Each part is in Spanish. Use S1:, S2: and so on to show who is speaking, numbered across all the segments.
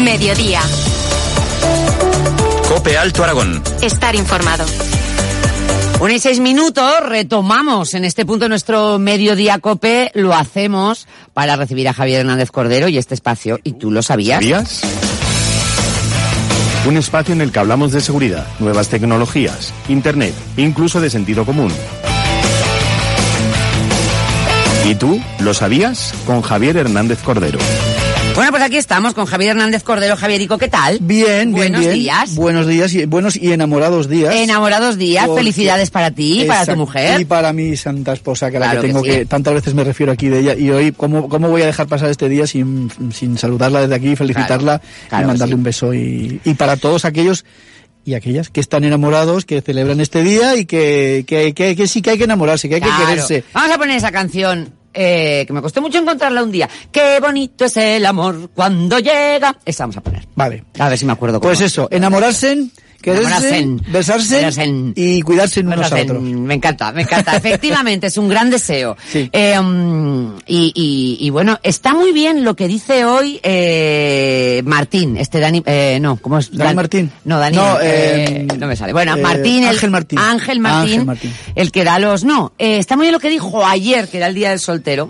S1: Mediodía.
S2: COPE Alto Aragón.
S1: Estar informado.
S3: 1:06, retomamos en este punto nuestro Mediodía COPE. Lo hacemos para recibir a Javier Hernández Cordero y este espacio. ¿Y tú lo sabías?
S4: ¿Sabías? Un espacio en el que hablamos de seguridad, nuevas tecnologías, internet, incluso de sentido común. ¿Y tú lo sabías? Con Javier Hernández Cordero.
S3: Bueno, pues aquí estamos con Javier Hernández Cordero. Javierico, ¿qué tal?
S5: Bien,
S3: Buenos
S5: bien.
S3: días.
S5: Buenos días, y buenos y enamorados días.
S3: Enamorados días,
S5: Porque...
S3: felicidades para ti y para tu mujer.
S5: Y para mi santa esposa, que
S3: Claro
S5: la que tengo
S3: que sí.
S5: que tantas veces me refiero aquí de ella. Y hoy, ¿cómo voy a dejar pasar este día sin saludarla desde aquí, felicitarla
S3: Claro
S5: y mandarle
S3: sí.
S5: un beso? Y para todos aquellos y aquellas que están enamorados, que celebran este día y que sí que hay que enamorarse, que hay que quererse.
S3: Vamos a poner esa canción. Que me costó mucho encontrarla un día. Qué bonito es el amor cuando llega. Esa vamos a poner.
S5: Vale.
S3: A ver si me acuerdo.
S5: Pues eso, enamorarse, quererse, besarse y cuidarse unos a otros.
S3: Me encanta. Efectivamente, es un gran deseo.
S5: Sí.
S3: Y bueno, está muy bien lo que dice hoy Martín, Dani, no, ¿cómo es?
S5: ¿Dani Martín?
S3: No, Dani, no me sale. Bueno, Martín,
S5: Ángel Martín.
S3: Ángel Martín, el que da los, está muy bien lo que dijo ayer, que era el Día del Soltero.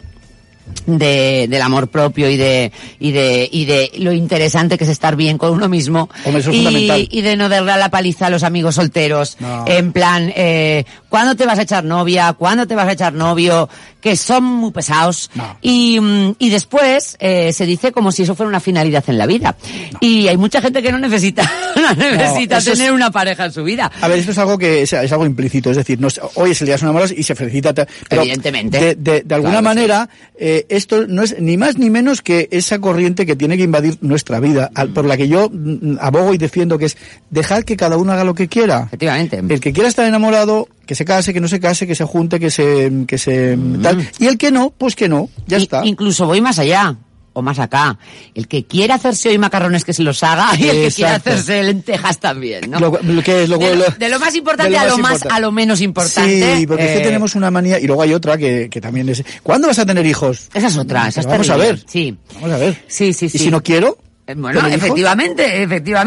S3: Del amor propio y de lo interesante que es estar bien con uno mismo.
S5: Hombre, eso es fundamental.
S3: Y de no darle la paliza a los amigos solteros.
S5: No.
S3: En plan, ¿cuándo te vas a echar novia? ¿Cuándo te vas a echar novio? Que son muy pesados.
S5: No.
S3: Y después se dice como si eso fuera una finalidad en la vida. No. Y hay mucha gente que no necesita tener una pareja en su vida.
S5: A ver, esto es algo que es algo implícito, es decir, hoy es el día de los enamorados y se felicita. Pero
S3: evidentemente.
S5: De alguna manera, esto no es ni más ni menos que esa corriente que tiene que invadir nuestra vida, por la que yo abogo y defiendo, que es dejar que cada uno haga lo que quiera.
S3: Efectivamente.
S5: El que quiera estar enamorado, que se case, que no se case, que se junte, que se tal. Y el que no, pues que no, ya está.
S3: Incluso voy más allá. O más acá. El que quiera hacerse hoy macarrones que se los haga y el que quiera hacerse lentejas también, ¿no?
S5: De
S3: lo más importante a lo menos importante.
S5: Sí, porque es que tenemos una manía, y luego hay otra que también es... ¿Cuándo vas a tener hijos?
S3: Esa es otra, esa es
S5: Vamos a ver.
S3: Sí.
S5: Vamos a ver.
S3: Sí.
S5: ¿Y si no quiero?
S3: Bueno, efectivamente.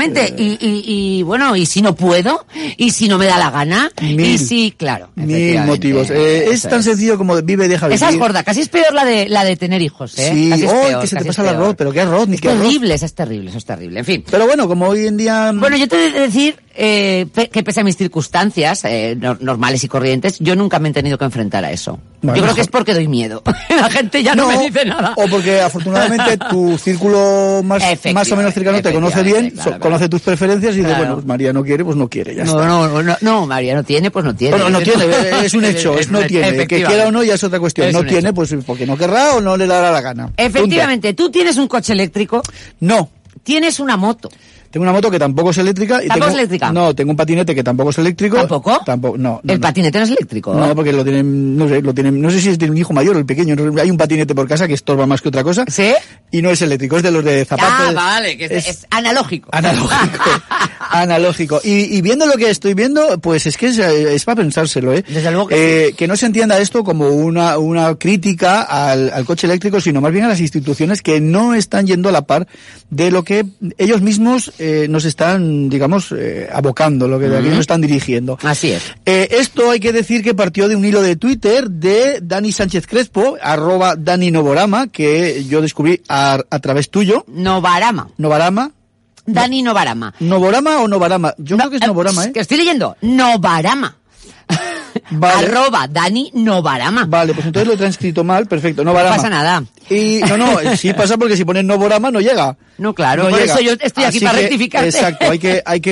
S3: Y bueno, y si no puedo, y si no me da la gana, y si, claro.
S5: Mil motivos. Es tan sencillo como vive y deja vivir.
S3: Esa es gorda, casi es peor la de tener hijos, ¿eh?
S5: Sí,
S3: peor,
S5: que se te pasa el arroz, pero qué arroz, ni qué arroz.
S3: Eso es terrible, en fin.
S5: Pero bueno, como hoy en día...
S3: Bueno, yo te he de decir que pese a mis circunstancias normales y corrientes, yo nunca me he tenido que enfrentar a eso. Bueno, yo creo que es porque doy miedo. La gente ya no me dice nada.
S5: O porque afortunadamente tu círculo más o menos cercano te conoce bien, conoce tus preferencias y dice, bueno, pues María no quiere, pues no quiere, ya está.
S3: No, María no tiene, pues no tiene.
S5: Bueno, no tiene, es un hecho, no tiene. Que quiera o no ya es otra cuestión. No tiene, pues porque no querrá o no le dará la gana.
S3: Efectivamente, ¿tú tienes un coche eléctrico?
S5: No.
S3: ¿Tienes una moto?
S5: Tengo una moto que tampoco es eléctrica.
S3: ¿Tampoco es eléctrica?
S5: No, tengo un patinete que tampoco es eléctrico.
S3: ¿Tampoco?
S5: Tampoco, no.
S3: ¿El patinete no es eléctrico?
S5: No, porque lo tienen, no sé si es de un hijo mayor o el pequeño. Hay un patinete por casa que estorba más que otra cosa.
S3: ¿Sí?
S5: Y no es eléctrico, es de los de zapatos.
S3: Ah, vale, que es analógico.
S5: Analógico. Y viendo lo que estoy viendo, pues es que es para pensárselo, ¿eh?
S3: Desde luego que sí.
S5: Que no se entienda esto como una crítica al coche eléctrico, sino más bien a las instituciones que no están yendo a la par de lo que ellos mismos nos están, digamos, abocando, lo que de aquí nos están dirigiendo.
S3: Así es.
S5: Esto hay que decir que partió de un hilo de Twitter de Dani Sánchez Crespo, @DaniNovorama, que yo descubrí a través tuyo.
S3: Novarama. Dani Novarama.
S5: ¿Novorama o Novarama? Yo creo que es Novorama, ¿eh?
S3: Que estoy leyendo. Novarama.
S5: Vale.
S3: @Dani Novarama.
S5: Vale, pues entonces lo he transcrito mal, perfecto, Novarama.
S3: No pasa nada.
S5: Y sí pasa porque si pones Novorama no llega.
S3: No, claro,
S5: no
S3: por
S5: llega.
S3: Eso yo estoy aquí para rectificarte.
S5: Exacto, hay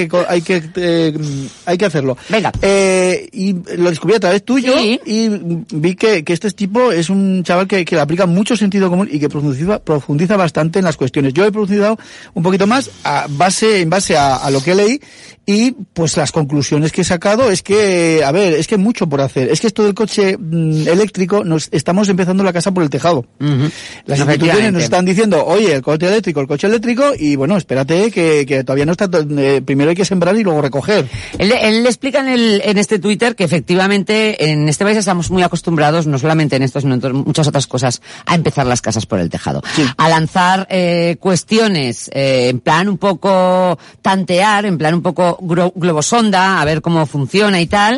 S5: que hacerlo.
S3: Venga.
S5: Y lo descubrí a través tuyo,
S3: sí.
S5: Y vi que este tipo es un chaval que le aplica mucho sentido común y que profundiza bastante en las cuestiones. Yo he profundizado un poquito más en base a lo que leí, y pues las conclusiones que he sacado es que, a ver, es que mucho mucho por hacer. Es que esto del coche eléctrico, estamos empezando la casa por el tejado. Las instituciones nos están diciendo, oye, el coche eléctrico, y bueno, espérate que todavía no está, primero hay que sembrar y luego recoger.
S3: Él explica en este Twitter que efectivamente en este país estamos muy acostumbrados, no solamente en esto, sino en muchas otras cosas, a empezar las casas por el tejado. Sí. A lanzar cuestiones en plan un poco tantear, en plan un poco globosonda, a ver cómo funciona y tal.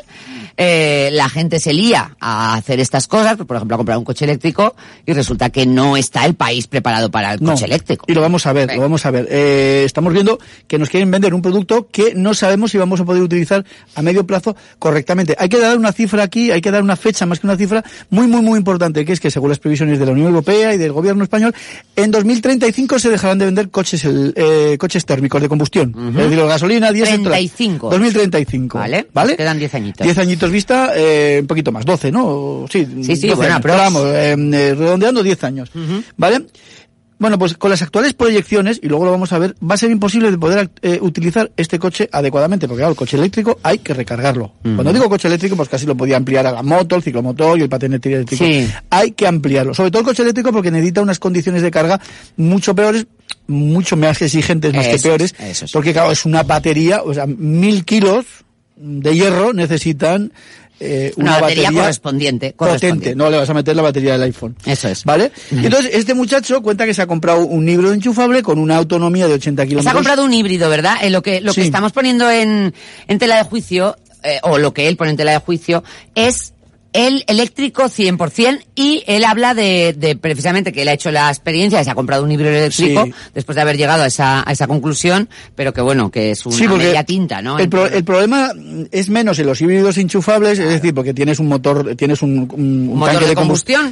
S3: La gente se lía a hacer estas cosas, por ejemplo a comprar un coche eléctrico, y resulta que no está el país preparado para el coche eléctrico.
S5: Y lo vamos a ver, estamos viendo que nos quieren vender un producto que no sabemos si vamos a poder utilizar a medio plazo correctamente. Hay que dar una cifra aquí, hay que dar una fecha más que una cifra muy, muy, muy importante, que es que según las previsiones de la Unión Europea y del gobierno español, en 2035 se dejarán de vender coches térmicos de combustión. Es decir, gasolina, diésel,
S3: 35.
S5: 2035.
S3: Vale.
S5: Nos
S3: quedan 10 añitos.
S5: 10 añitos vista, un poquito más, 12, ¿no? Sí,
S3: 12, bueno, pero
S5: vamos, redondeando 10 años. ¿Vale? Bueno, pues con las actuales proyecciones, y luego lo vamos a ver, va a ser imposible de poder utilizar este coche adecuadamente, porque claro, el coche eléctrico hay que recargarlo. Cuando digo coche eléctrico, pues casi lo podía ampliar a la moto, el ciclomotor y el patinete eléctrico. Sí. Hay que ampliarlo, sobre todo el coche eléctrico, porque necesita unas condiciones de carga mucho peores, mucho más exigentes, más que peores, porque claro, es una batería, o sea, 1000 kilos de hierro necesitan una batería
S3: correspondiente.
S5: Potente, no le vas a meter la batería del iPhone.
S3: Eso es.
S5: ¿Vale? Entonces, este muchacho cuenta que se ha comprado un híbrido enchufable con una autonomía de 80 kilómetros.
S3: Se ha comprado un híbrido, ¿verdad? Lo que estamos poniendo en tela de juicio, o lo que él pone en tela de juicio, es el eléctrico 100%, y él habla de precisamente que él ha hecho la experiencia, se ha comprado un híbrido eléctrico después de haber llegado a esa conclusión, pero que bueno, que es una media tinta, ¿no?
S5: El problema es menos en los híbridos enchufables, es decir, porque tienes un motor, tienes un tanque de combustión,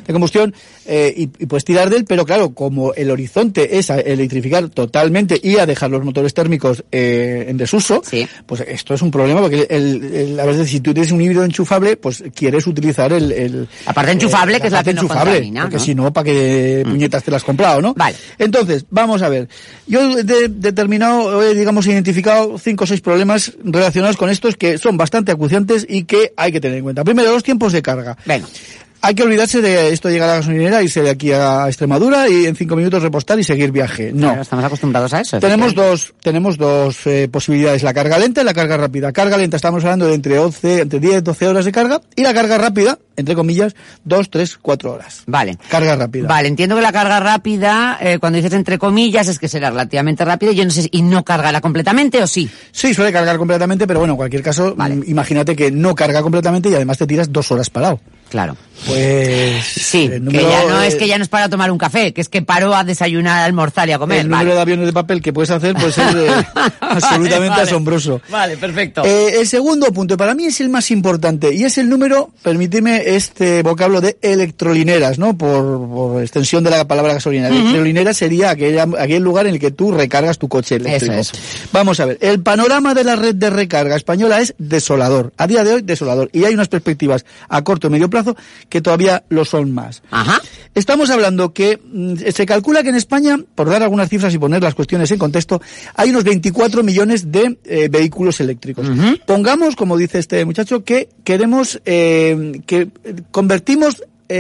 S5: y puedes tirar de él, pero claro, como el horizonte es a electrificar totalmente y a dejar los motores térmicos en desuso, pues esto es un problema, porque a veces si tú tienes un híbrido enchufable, pues quieres utilizar
S3: la parte enchufable, que es la que no contamina,
S5: porque si no, ¿para qué puñetas te la has comprado, no?
S3: Vale.
S5: Entonces, vamos a ver. Yo he determinado, digamos, identificado 5 o 6 problemas relacionados con estos que son bastante acuciantes y que hay que tener en cuenta. Primero, los tiempos de carga.
S3: Venga.
S5: Hay que olvidarse de esto, llegar a la gasolinera, irse de aquí a Extremadura y en 5 minutos repostar y seguir viaje. No.
S3: Claro, estamos acostumbrados a eso.
S5: Tenemos dos posibilidades, la carga lenta y la carga rápida. Carga lenta estamos hablando de entre 10, 12 horas de carga, y la carga rápida, entre comillas, 2, 3, 4 horas.
S3: Vale.
S5: Carga rápida.
S3: Vale, entiendo que la carga rápida, cuando dices entre comillas, es que será relativamente rápida, yo no sé, ¿y no cargará completamente o sí?
S5: Sí, suele cargar completamente, pero bueno, en cualquier caso, imagínate que no carga completamente y además te tiras 2 horas parado.
S3: Claro.
S5: Pues
S3: sí, que ya no es que ya no es para tomar un café, que es que paro a desayunar, a almorzar y a comer.
S5: El número de aviones de papel que puedes hacer puede ser absolutamente asombroso.
S3: Vale, perfecto.
S5: El segundo punto, para mí es el más importante, y es el número, permíteme este vocablo de electrolineras, ¿no? Por extensión de la palabra gasolina. Electrolinera sería aquel lugar en el que tú recargas tu coche eléctrico.
S3: Eso.
S5: Vamos a ver, el panorama de la red de recarga española es desolador. A día de hoy, desolador. Y hay unas perspectivas a corto y medio plazo que todavía lo son más.
S3: Ajá.
S5: Estamos hablando que se calcula que en España, por dar algunas cifras y poner las cuestiones en contexto, hay unos 24 millones de vehículos eléctricos. Pongamos, como dice este muchacho, que queremos que convertimos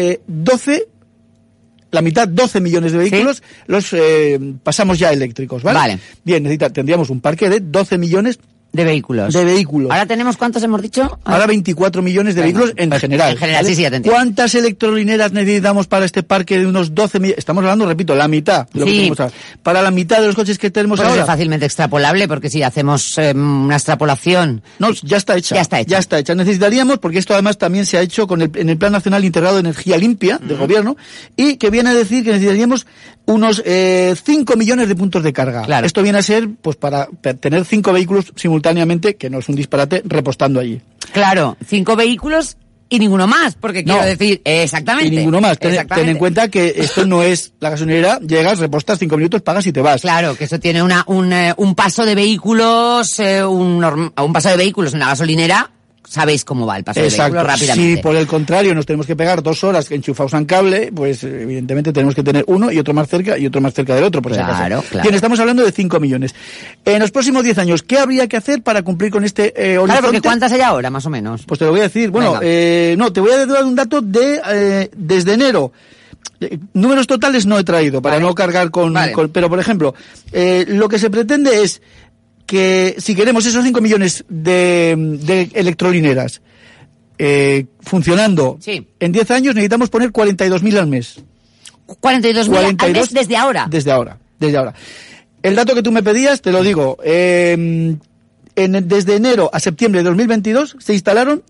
S5: 12 millones de vehículos, los pasamos ya eléctricos, ¿vale?
S3: Vale.
S5: Bien, tendríamos un parque de 12 millones
S3: de vehículos. ¿Ahora tenemos cuántos hemos dicho?
S5: Ahora 24 millones de vehículos en general.
S3: En general,
S5: ¿vale?
S3: sí, ya te entiendo.
S5: ¿Cuántas electrolineras necesitamos para este parque de unos 12 millones? Estamos hablando, repito, la mitad de lo que tenemos ahora. Para la mitad de los coches que tenemos ahora.
S3: Es fácilmente extrapolable, porque si hacemos una extrapolación...
S5: No, ya está hecha. Ya está hecha. Necesitaríamos, porque esto además también se ha hecho en el Plan Nacional Integrado de Energía Limpia del Gobierno, y que viene a decir que necesitaríamos unos 5 millones de puntos de carga.
S3: Claro.
S5: Esto viene a ser, pues, para tener 5 vehículos simultáneamente, que no es un disparate, repostando allí.
S3: Claro, 5 vehículos y ninguno más, porque quiero decir, exactamente.
S5: Y ninguno más. Ten en cuenta que esto no es la gasolinera, llegas, repostas 5 minutos, pagas y te vas.
S3: Claro, que eso tiene un paso de vehículos, un paso de vehículos en la gasolinera sabéis cómo va el paso de vehículos rápidamente.
S5: Si por el contrario nos tenemos que pegar 2 horas enchufados a un cable, pues evidentemente tenemos que tener uno y otro más cerca del otro, por si acaso.
S3: Claro.
S5: Bien, estamos hablando de 5 millones. En los próximos 10 años, ¿qué habría que hacer para cumplir con este horizonte?
S3: Claro, porque ¿cuántas hay ahora, más o menos?
S5: Pues te lo voy a decir. Bueno, te voy a dar un dato de desde enero. Números totales no he traído para no cargar con, pero por ejemplo, lo que se pretende es que si queremos esos 5 millones de electrolineras funcionando en 10 años, necesitamos poner 42.000 al mes.
S3: 42.000 al mes desde ahora.
S5: Desde ahora. El dato que tú me pedías, te lo digo, desde enero a septiembre de 2022 se instalaron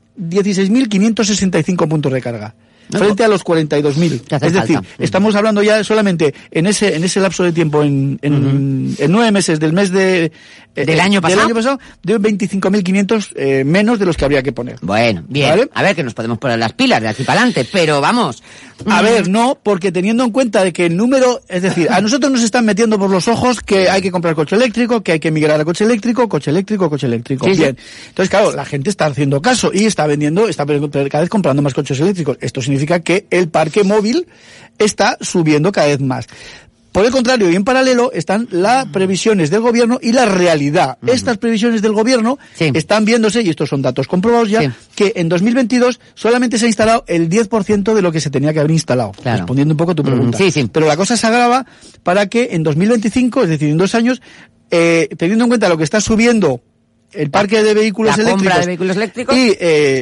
S5: 16.565 puntos de carga. Frente a los 42.000. Es decir, estamos hablando ya solamente en ese lapso de tiempo, en 9 meses del mes del año pasado, de 25.500 menos de los que habría que poner.
S3: Bueno, bien. ¿Vale? A ver, que nos podemos poner las pilas de aquí para adelante, pero vamos.
S5: A ver, no, porque teniendo en cuenta de que el número, es decir, a nosotros nos están metiendo por los ojos que hay que comprar coche eléctrico, que hay que migrar a coche eléctrico. Sí, bien. Entonces, claro, la gente está haciendo caso y está cada vez comprando más coches eléctricos. Esto significa que el parque móvil está subiendo cada vez más. Por el contrario, y en paralelo, están las previsiones del gobierno y la realidad. Estas previsiones del gobierno están viéndose, y estos son datos comprobados ya, que en 2022 solamente se ha instalado el 10% de lo que se tenía que haber instalado. Claro. Respondiendo un poco a tu pregunta. Pero la cosa se agrava para que en 2025, es decir, en 2 años, teniendo en cuenta lo que está subiendo el parque de vehículos eléctricos y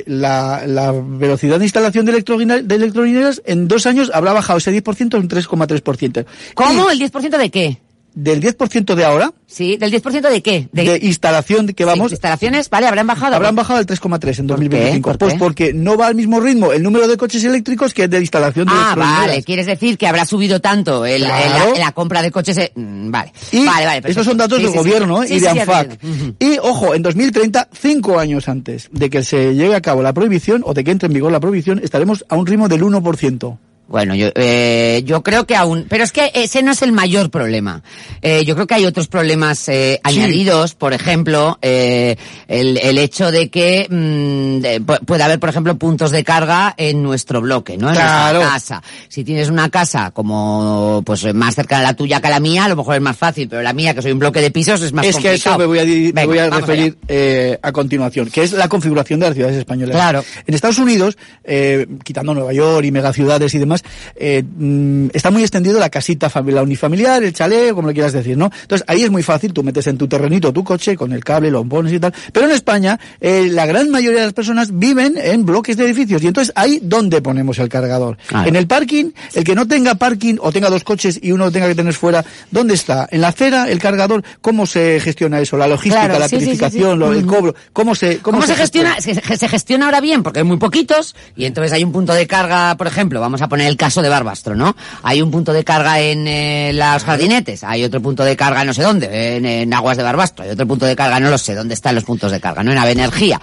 S5: la velocidad de instalación de electrolineras, en 2 años habrá bajado ese 10% a un 3,3%.
S3: ¿Cómo? ¿El 10% de qué?
S5: Del 10% de ahora.
S3: Sí, ¿del 10% de qué?
S5: De instalación que vamos.
S3: Instalaciones, vale, habrán bajado.
S5: Habrán bajado al 3,3 en 2025. Pues porque no va al mismo ritmo el número de coches eléctricos que el de instalación de electrolineras.
S3: Vale, quieres decir que habrá subido tanto la compra de coches. Vale. Vale.
S5: Estos son datos del gobierno y de ANFAC. Y ojo, en 2030, 5 años antes de que se lleve a cabo la prohibición o de que entre en vigor la prohibición, estaremos a un ritmo del 1%.
S3: Bueno, yo creo que aún, pero es que ese no es el mayor problema. Yo creo que hay otros problemas añadidos, por ejemplo, el hecho de que puede haber, por ejemplo, puntos de carga en nuestro bloque, ¿no? En nuestra casa. Si tienes una casa como pues más cerca de la tuya que la mía, a lo mejor es más fácil, pero la mía, que soy un bloque de pisos, es más complicado.
S5: Es que eso me voy a referir a continuación, que es la configuración de las ciudades españolas.
S3: Claro.
S5: En Estados Unidos, quitando Nueva York y megaciudades y demás, está muy extendido la casita familiar, unifamiliar, el chalet, como le quieras decir, ¿no? Entonces ahí es muy fácil, tú metes en tu terrenito tu coche con el cable, lo pones y tal. Pero en España, la gran mayoría de las personas viven en bloques de edificios y entonces ahí ¿dónde ponemos el cargador? En el parking, el que no tenga parking o tenga 2 coches y uno lo tenga que tener fuera, ¿dónde está? En la acera, el cargador, ¿cómo se gestiona eso? La logística, la tarificación, el cobro, ¿cómo se
S3: gestiona? Se gestiona ahora bien porque hay muy poquitos y entonces hay un punto de carga, por ejemplo, vamos a poner el caso de Barbastro, ¿no? Hay un punto de carga en las jardinetes, hay otro punto de carga no sé dónde, en Aguas de Barbastro, hay otro punto de carga, no lo sé dónde están los puntos de carga, ¿no? En Ave Energía.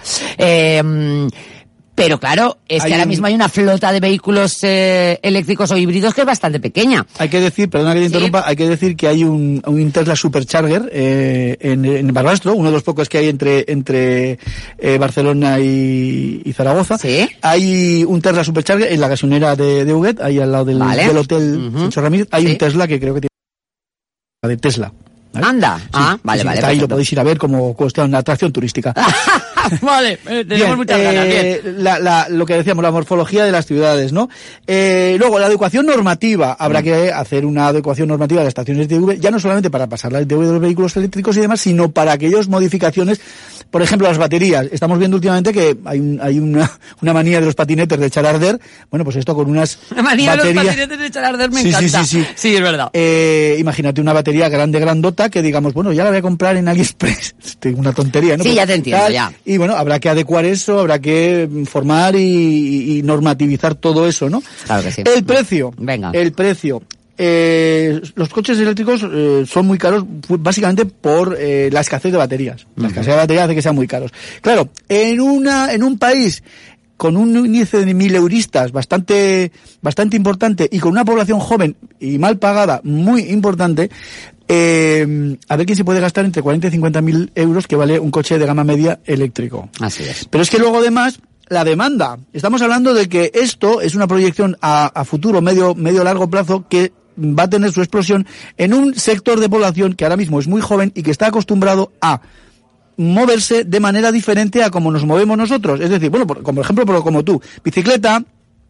S3: Pero claro, es que ahora mismo hay una flota de vehículos eléctricos o híbridos que es bastante pequeña.
S5: Hay que decir, perdona que te interrumpa, hay que decir que hay un Tesla Supercharger en Barbastro, uno de los pocos que hay entre Barcelona y Zaragoza.
S3: ¿Sí?
S5: Hay un Tesla Supercharger en la gasolinera de Huguet, ahí al lado del hotel Sancho Ramírez. Hay un Tesla que creo que tiene de Tesla. ¿Vale?
S3: Anda. Vale.
S5: Ahí lo podéis ir a ver como cuestión, una atracción turística.
S3: Vale, tenemos muchas ganas. Bien.
S5: Lo que decíamos, la morfología de las ciudades, ¿no? Luego, la adecuación normativa. Habrá que hacer una adecuación normativa de las estaciones de ITV, ya no solamente para pasar la ITV de los vehículos eléctricos y demás, sino para aquellas modificaciones. Por ejemplo, las baterías. Estamos viendo últimamente que hay una manía de los patinetes de echar a arder. Bueno, pues esto con unas
S3: la manía baterías... de los patinetes de echar a arder me encanta. Sí, es verdad. Imagínate una batería grandota que digamos, bueno, ya la voy a comprar en AliExpress. Una tontería, ¿no? Sí, ya te entiendo, ya.
S5: Y bueno, habrá que adecuar eso, habrá que formar y normativizar todo eso, ¿no?
S3: Claro que sí.
S5: El precio.
S3: Venga.
S5: El precio. Los coches eléctricos son muy caros básicamente por la escasez de baterías. La escasez de baterías hace que sean muy caros. Claro, en un país con un índice de mileuristas bastante importante y con una población joven y mal pagada muy importante, A ver quién se puede gastar entre 40 y 50.000 euros que vale un coche de gama media eléctrico.
S3: Así es.
S5: Pero es que luego además, la demanda. Estamos hablando de que esto es una proyección a futuro, medio largo plazo, que va a tener su explosión en un sector de población que ahora mismo es muy joven y que está acostumbrado a moverse de manera diferente a como nos movemos nosotros. Es decir, bueno, como ejemplo, como tú, bicicleta,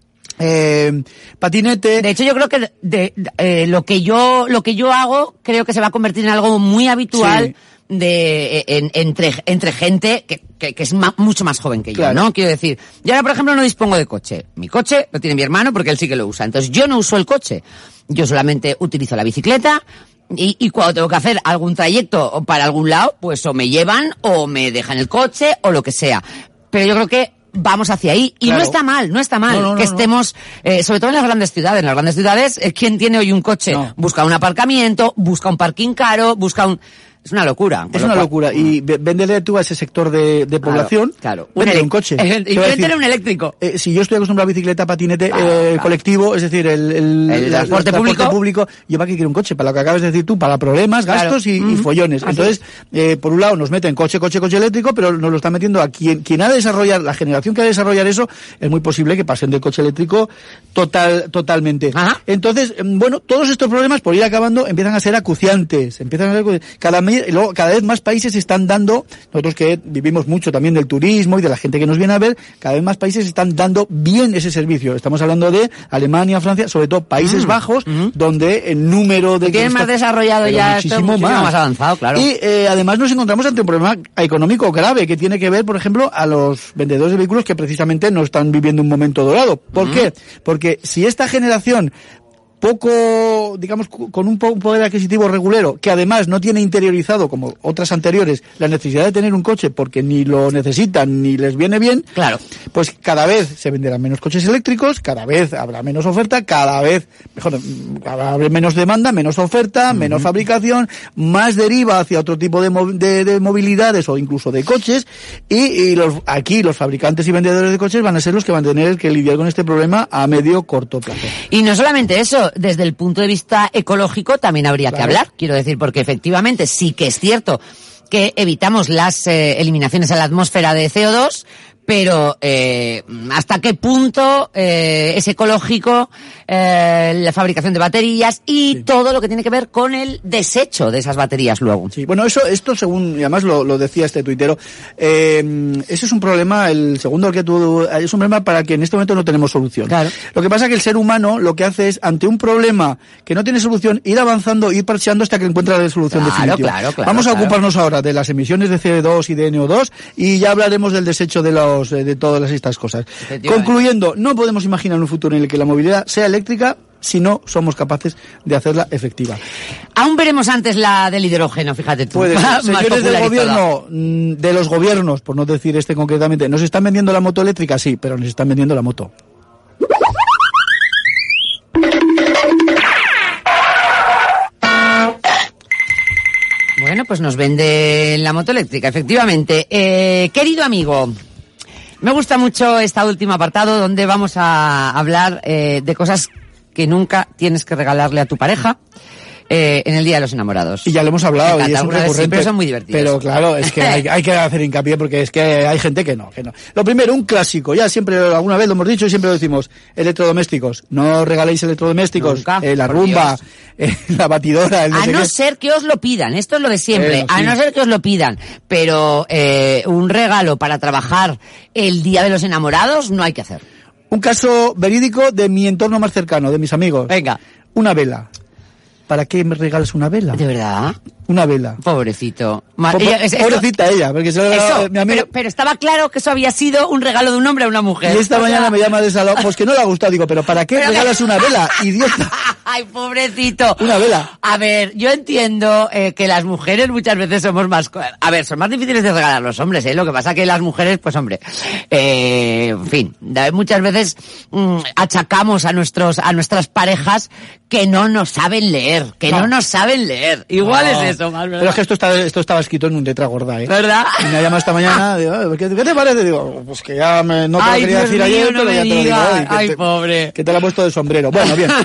S5: patinete.
S3: De hecho, yo creo que lo que yo hago, creo que se va a convertir en algo muy habitual. Sí. Entre gente que es mucho más joven que yo, claro. ¿No? Quiero decir, yo ahora, por ejemplo, no dispongo de coche. Mi coche lo tiene mi hermano porque él sí que lo usa. Entonces, yo no uso el coche. Yo solamente utilizo la bicicleta y cuando tengo que hacer algún trayecto para algún lado, pues o me llevan o me dejan el coche o lo que sea. Pero yo creo que vamos hacia ahí. Y claro. No está mal que estemos, sobre todo en las grandes ciudades. En las grandes ciudades, ¿quién tiene hoy un coche? No. Busca un aparcamiento, busca un parking caro, es una locura.
S5: Es una locura. Y véndele tú a ese sector de población.
S3: Claro.
S5: Un coche.
S3: Y véndele un eléctrico.
S5: Si yo estoy acostumbrado a bicicleta, patinete, colectivo, es decir, el
S3: transporte
S5: público, yo para qué quiero un coche, para lo que acabas de decir tú, para problemas, gastos y follones. Entonces, por un lado nos meten coche eléctrico, pero nos lo están metiendo a quien ha de desarrollar, la generación que ha de desarrollar eso, es muy posible que pasen del coche eléctrico totalmente. Ajá. Entonces, bueno, todos estos problemas, por ir acabando, empiezan a ser acuciantes, cada vez más países están dando, nosotros que vivimos mucho también del turismo y de la gente que nos viene a ver, cada vez más países están dando bien ese servicio. Estamos hablando de Alemania, Francia, sobre todo Países Bajos, donde el número de...
S3: Tienen más desarrollado ya
S5: muchísimo
S3: esto, más avanzado, claro.
S5: Y además nos encontramos ante un problema económico grave que tiene que ver, por ejemplo, a los vendedores de vehículos que precisamente no están viviendo un momento dorado. ¿Por qué? Porque si esta generación poco, digamos, con un poder adquisitivo regulero, que además no tiene interiorizado, como otras anteriores, la necesidad de tener un coche porque ni lo necesitan ni les viene bien,
S3: claro,
S5: pues cada vez se venderán menos coches eléctricos, cada vez habrá menos oferta, cada vez, habrá menos demanda, menos oferta, menos fabricación, más deriva hacia otro tipo de movilidades o incluso de coches, y aquí los fabricantes y vendedores de coches van a ser los que van a tener que lidiar con este problema a medio corto plazo.
S3: Y no solamente eso, desde el punto de vista ecológico también habría que hablar, quiero decir, porque efectivamente sí que es cierto que evitamos las eliminaciones a la atmósfera de CO2, pero ¿hasta qué punto es ecológico la fabricación de baterías y todo lo que tiene que ver con el desecho de esas baterías luego?
S5: Sí, bueno, esto según, y además lo decía este tuitero, ese es un problema, el segundo que tú, es un problema para que en este momento no tenemos solución.
S3: Claro.
S5: Lo que pasa es que el ser humano lo que hace es, ante un problema que no tiene solución, ir avanzando, ir parcheando hasta que encuentra la solución definitiva.
S3: Claro,
S5: Vamos a ocuparnos ahora de las emisiones de CO2 y de NO2 y ya hablaremos del desecho de todas estas cosas. Concluyendo, no podemos imaginar un futuro en el que la movilidad sea eléctrica si no somos capaces de hacerla efectiva.
S3: Aún veremos antes la del hidrógeno, fíjate tú.
S5: Puede ser. Señores del gobierno, de los gobiernos, por no decir concretamente, ¿nos están vendiendo la moto eléctrica? Sí, pero nos están vendiendo la moto.
S3: Bueno, pues nos venden la moto eléctrica, efectivamente. Querido amigo, me gusta mucho este último apartado donde vamos a hablar de cosas que nunca tienes que regalarle a tu pareja en el Día de los Enamorados.
S5: Y ya lo hemos hablado, y es un recurrente.
S3: Pero son muy divertidos.
S5: Pero claro, es que hay que hacer hincapié porque es que hay gente que no. Lo primero, un clásico, ya siempre, alguna vez lo hemos dicho y siempre lo decimos, electrodomésticos. No regaléis electrodomésticos, nunca, la rumba, la batidora, el no sé qué.
S3: Ser que os lo pidan, esto es lo de siempre, a no ser que os lo pidan. Pero un regalo para trabajar el Día de los Enamorados no hay que hacer.
S5: Un caso verídico de mi entorno más cercano, de mis amigos.
S3: Venga.
S5: Una vela. ¿Para qué me regalas una vela?
S3: ¿De verdad?
S5: Una vela.
S3: Pobrecito.
S5: Pobrecita ella, porque se lo
S3: mi amigo. Pero estaba claro que eso había sido un regalo de un hombre a una mujer.
S5: Y esta mañana me llama de salón, pues que no le ha gustado. Digo, ¿pero para qué regalas una vela, idiota?
S3: Ay, pobrecito.
S5: Una vela.
S3: A ver, yo entiendo que las mujeres muchas veces somos más... A ver, son más difíciles de regalar los hombres, ¿eh? Lo que pasa que las mujeres, pues hombre, en fin, muchas veces achacamos a nuestras parejas que no nos saben leer, no nos saben leer. Igual es eso, más, ¿verdad?
S5: Pero es que esto estaba escrito en un letra gorda, ¿eh?
S3: ¿Verdad?
S5: Y me ha llamado esta mañana, digo, ¿qué te parece? Digo, pues que ya no te lo quería decir ayer, pero ya te lo digo hoy.
S3: Ay, pobre.
S5: Que te la ha puesto de sombrero. Bueno, bien.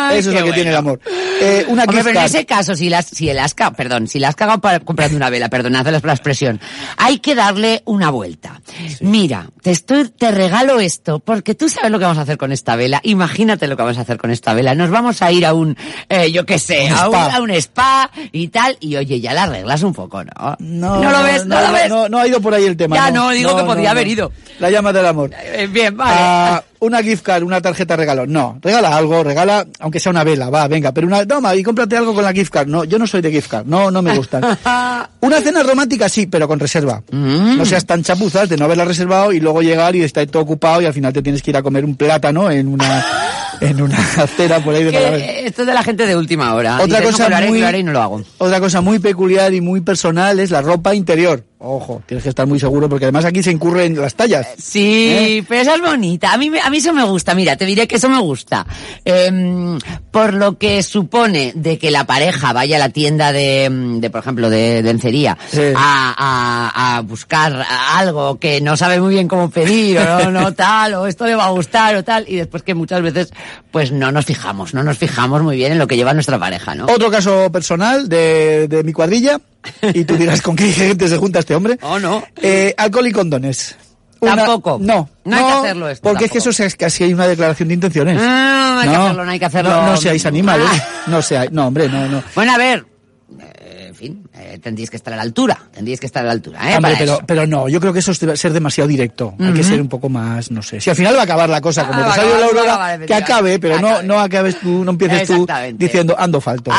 S5: Eso es lo que tiene el amor. Una
S3: Hombre,
S5: gift
S3: pero en
S5: card.
S3: ese caso, si la has cagado comprando una vela, perdonad la expresión, hay que darle una vuelta. Sí. Mira, te regalo esto, porque tú sabes lo que vamos a hacer con esta vela. Imagínate lo que vamos a hacer con esta vela. Nos vamos a ir a un, yo qué sé, a un spa y tal, y oye, ya la arreglas un poco, ¿no?
S5: No
S3: lo ves, no lo ves.
S5: No ha ido por ahí el tema.
S3: Ya no, digo que podía haber ido.
S5: La llama del amor.
S3: Bien, vale.
S5: Una gift card, una tarjeta de regalo. No, regala algo, aunque sea una vela, va, venga, pero toma y cómprate algo con la gift card. No, yo no soy de gift card, no me gustan. Una cena romántica sí, pero con reserva. No seas tan chapuzas de no haberla reservado y luego llegar y estar todo ocupado y al final te tienes que ir a comer un plátano en una acera por ahí de Palavés.
S3: Esto es de la gente de última hora.
S5: Otra cosa
S3: lo haré y no lo hago.
S5: Otra cosa muy peculiar y muy personal es la ropa interior. Ojo, tienes que estar muy seguro porque además aquí se incurren las tallas.
S3: Sí, pero esa es bonita. A mí eso me gusta. Mira, te diré que eso me gusta. Por lo que supone de que la pareja vaya a la tienda de por ejemplo, de lencería, sí, a buscar algo que no sabe muy bien cómo pedir o no tal, o esto le va a gustar o tal, y después que muchas veces pues no nos fijamos muy bien en lo que lleva nuestra pareja, ¿no?
S5: Otro caso personal de mi cuadrilla. Y tú dirás, ¿con qué gente se junta este hombre?
S3: Oh, no.
S5: Alcohol y condones.
S3: Tampoco.
S5: No
S3: hay que hacerlo esto.
S5: Porque
S3: tampoco.
S5: es que eso es casi hay una declaración de intenciones.
S3: No hay que hacerlo.
S5: No seáis animales. No, hombre, no.
S3: Bueno, a ver. En fin, tendríais que estar a la altura.
S5: Hombre, pero no, yo creo que eso es ser demasiado directo. Hay que ser un poco más, no sé. Si al final va a acabar la cosa como Rosario Laurora, que acabe, pero no acabes tú, no empieces tú diciendo ando falto.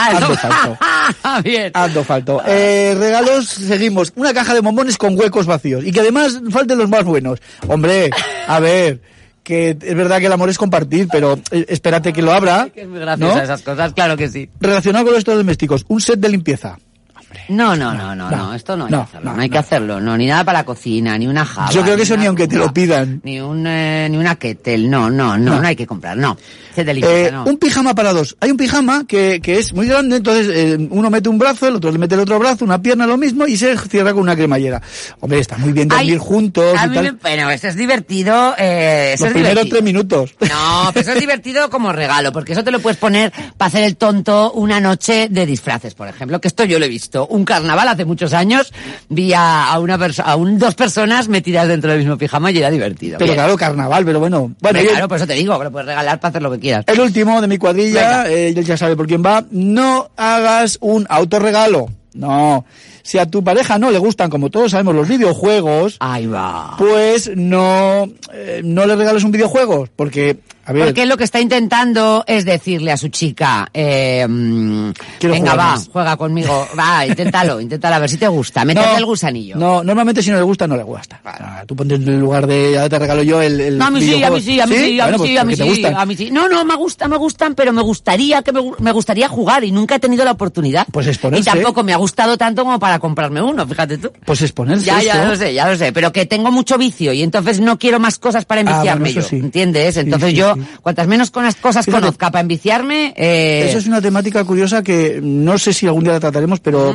S3: Bien.
S5: Ando falto. Regalos, seguimos. Una caja de bombones con huecos vacíos. Y que además falten los más buenos. Hombre, a ver, que es verdad que el amor es compartir, pero espérate que lo abra.
S3: Que es muy graciosa, ¿no? Esas cosas, claro que sí.
S5: Relacionado con los electrodomésticos, un set de limpieza.
S3: No, esto no hay que hacerlo. No hay que hacerlo, ni nada para la cocina, ni una java.
S5: Yo creo que eso ni aunque te lo pidan.
S3: Ni una kettle, no hay que comprar, no. De limpieza, no.
S5: Un pijama para dos. Hay un pijama que es muy grande, entonces uno mete un brazo, el otro le mete el otro brazo, una pierna lo mismo y se cierra con una cremallera. Hombre, está muy bien dormir juntos y tal.
S3: Bueno, eso es divertido.
S5: Los primeros 3 minutos.
S3: No, pero eso es divertido como regalo, porque eso te lo puedes poner para hacer el tonto una noche de disfraces, por ejemplo, que esto yo lo he visto. Un carnaval hace muchos años, vi a dos personas metidas dentro del mismo pijama y era divertido.
S5: Pero claro, carnaval, pero bueno.
S3: Claro, por eso te digo, que lo puedes regalar para hacer lo que quieras.
S5: El último de mi cuadrilla, él ya sabe por quién va. No hagas un autorregalo. No. Si a tu pareja no le gustan, como todos sabemos, los videojuegos,
S3: ahí va,
S5: pues no le regales un videojuego, porque a ver,
S3: porque lo que está intentando es decirle a su chica, venga, juega conmigo, inténtalo, a ver si te gusta, métete el gusanillo.
S5: No, normalmente si no le gusta, no le gusta. Claro. Tú ponte en el lugar de, ya te regalo yo el
S3: no, a mí sí. No, me gustan, pero me gustaría jugar y nunca he tenido la oportunidad.
S5: Pues exponerse.
S3: Y tampoco me ha gustado tanto como para comprarme uno, fíjate tú.
S5: Pues exponerse.
S3: Ya lo sé, pero que tengo mucho vicio y entonces no quiero más cosas para enviciarme yo, ¿entiendes? Entonces yo, cuantas menos cosas conozca para enviciarme...
S5: Eso es una temática curiosa que no sé si algún día la trataremos, pero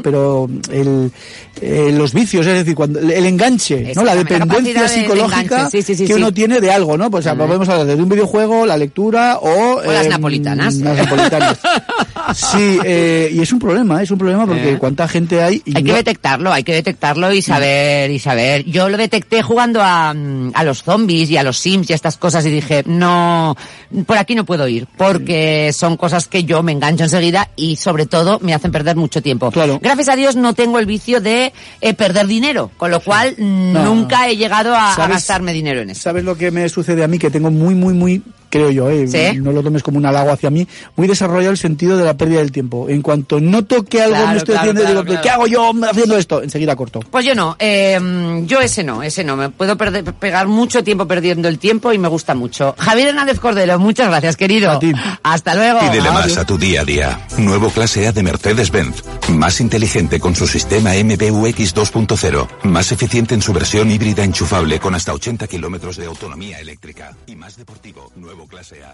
S5: los vicios, es decir, cuando el enganche, ¿no? La dependencia psicológica que uno tiene de algo, ¿no? Pues podemos hablar de un videojuego, la lectura o
S3: las napolitanas.
S5: Sí, y es un problema porque cuánta gente hay...
S3: Hay que detectarlo y saber. Yo lo detecté jugando a los zombies y a los Sims y a estas cosas y dije, no, por aquí no puedo ir, porque son cosas que yo me engancho enseguida y sobre todo me hacen perder mucho tiempo. Claro. Gracias a Dios no tengo el vicio de perder dinero, con lo cual nunca he llegado a gastarme dinero en eso.
S5: ¿Sabes lo que me sucede a mí? Que tengo muy, creo yo,
S3: ¿sí?
S5: No lo tomes como un halago hacia mí, muy desarrollado el sentido de la pérdida del tiempo. En cuanto noto que algo me estoy haciendo, digo, ¿qué hago yo haciendo esto? Enseguida corto.
S3: Pues yo no, yo ese no, me puedo pegar mucho tiempo perdiendo el tiempo y me gusta mucho. Javier Hernández Cordero, muchas gracias, querido.
S5: A ti.
S3: Hasta luego.
S1: Pídele más a tu día a día. Nuevo Clase A de Mercedes-Benz. Más inteligente con su sistema MBUX 2.0. Más eficiente en su versión híbrida enchufable con hasta 80 kilómetros de autonomía eléctrica. Y más deportivo. Nuevo Clase A.